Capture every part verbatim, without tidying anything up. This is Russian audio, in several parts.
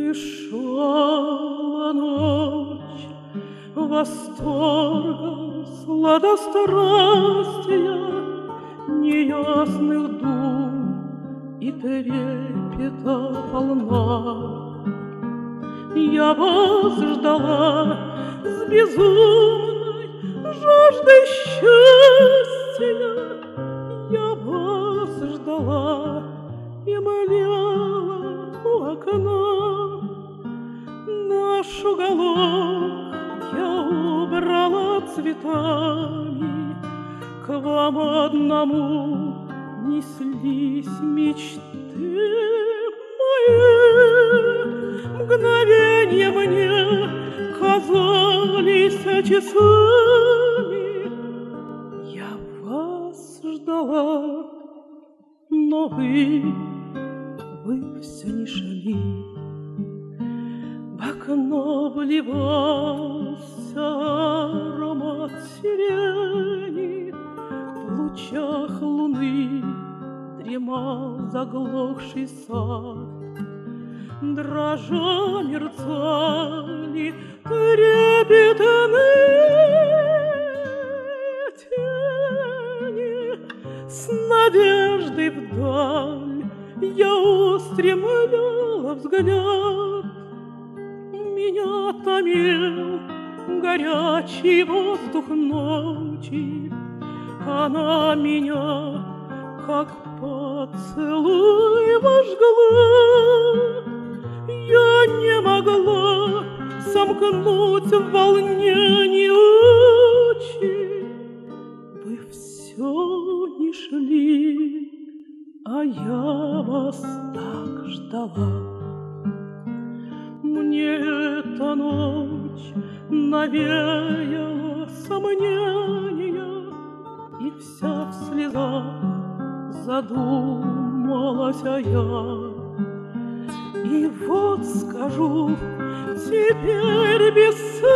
Пришла ночь восторга, сладострастия, неясных дум и трепета полна. Я вас ждала с безумной жаждой счастья, я вас ждала и молила у окна. Наш уголок я убрала цветами, к вам одному неслись мечты мои. Мгновенья мне казались часами. Я вас ждала, но вы, вы все не шли. В окно вливался аромат сирени, в лучах луны дремал заглохший сад. Дрожа мерцали трепетные тени, с надеждой вдаль я устремляла взгляд. Меня томил горячий воздух ночи, она меня, как поцелуй, вожгла. Я не могла сомкнуть в волнении очи. Вы все не шли, а я вас так ждала. Мне эта ночь навеяла сомнения, и вся в слезах задумалась я. И вот скажу теперь без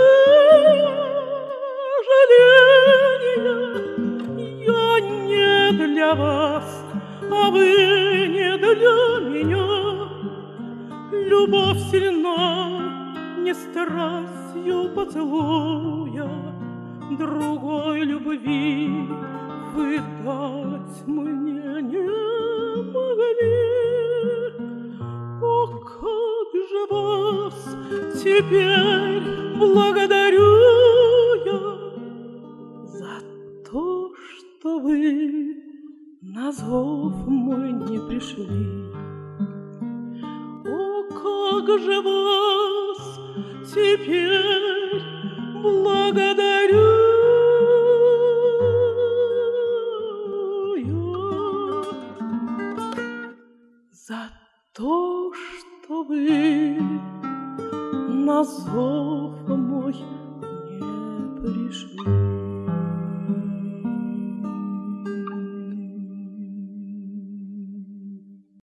сожаления: я не для вас, а вы не для меня. Любовь сильна не страстью поцелуя, другой любви вы дать мне не могли. О, как же вас теперь благодарю я за то, что вы на зов мой не пришли. О, как же вас теперь благодарю я за то, что вы на зов мой не пришли.